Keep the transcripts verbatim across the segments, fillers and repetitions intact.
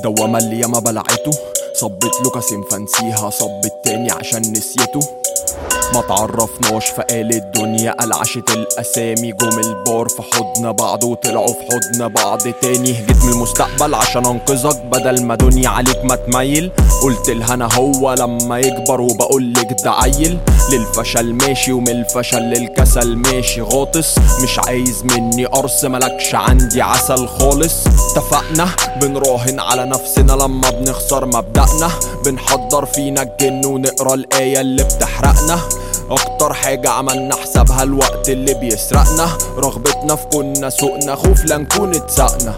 دوامة اللي ياما بلعته، صبت له كاسين فانسيها، صب التاني عشان نسيته. ما تعرفناش فقال الدنيا قلعشت الاسامي، جم البار في حضن بعض وطلعوا في حضن بعض تاني. جيت من المستقبل عشان انقذك بدل ما دنيا عليك ما تميل، قلت لها انا هو لما يكبر وبقولك ده عيل. للفشل ماشي ومن الفشل للكسل ماشي غاطس، مش عايز مني قرص ملكش عندي عسل خالص. اتفقنا بنراهن على نفسنا لما بنخسر مبدأنا، بنحضر فينا الجن ونقرا الآية اللي بتحرقنا. اكتر حاجة عملنا حسابها الوقت اللي بيسرقنا، رغبتنا في كنا سوقنا، خوف لنكون اتسقنا.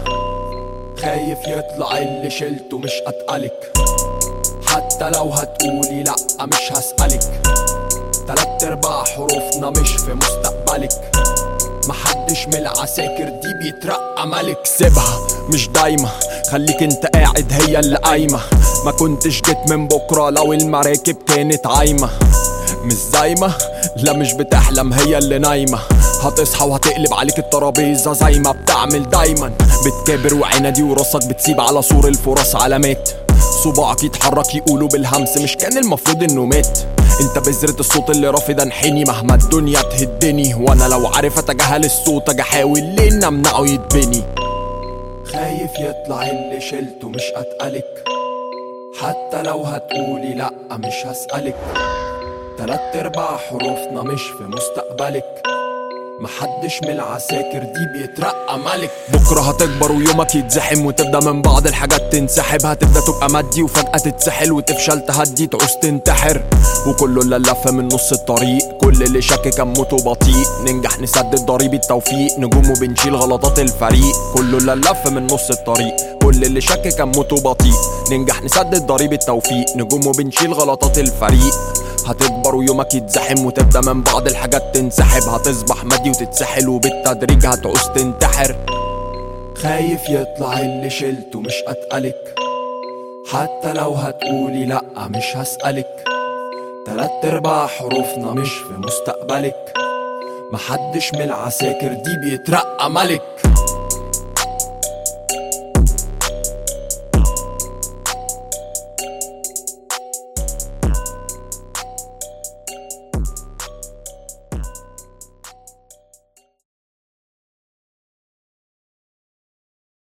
خايف يطلع اللي شلته مش اتقلك، حتى لو هتقولي لأ مش هسألك. تلات ارباع حروفنا مش في مستقبلك، محدش من العساكر دي بيترقى ملك. سيبها مش دايما، خليك انت قاعد هي اللي قايمة. ما كنتش جيت من بكرة لو المراكب كانت عايمة. مش زايمة لا مش بتحلم هي اللي نايمة، هتصحى وهتقلب عليك الترابيزة زي ما بتعمل دايما. بتكابر وعنادي وراسك بتسيب على سور الفرص علامات، صباعك يتحرك يقولوا بالهمس مش كان المفروض انه مات. انت بذرة الصوت اللي رافض انحني مهما الدنيا تهدني، وانا لو عارف اتجاهل الصوت اجي احاول ليه ان امنعه يتبني. خايف يطلع اللي شلته مش اتقلك، حتى لو هتقولي لأ مش هسألك. تلات ارباع حروفنا مش في مستقبلك، محدش من العساكر دي بيترقى ملك. بكرة هتكبر ويومك يتزحم وتبدأ من بعض الحاجات تنسحب، هتبدأ تبقى مادي وفجأة تتسحل وتفشل تهدي تعوز تنتحر. وكله اللي لف من نص الطريق، كل اللي شاكك موته بطيء، ننجح نسدد ضريب التوفيق، نجوم وبنشيل غلطات الفريق. كله اللي لف من نص الطريق، كل اللي شاكك موته بطيء، ننجح نسدد ضريب التوفيق، نجوم وبنشيل غلطات الفريق. هتكبر ويومك يتزحم وتبدأ من بعض الحاجات تنسحب، هتصبح مادي وتتسحل وبالتدريج هتعوز تنتحر. خايف يطلع اللي شلته مش اتقلك، حتى لو هتقولي لأ مش هسألك. تلات ارباع حروفنا مش في مستقبلك، محدش من العساكر دي بيترقى ملك.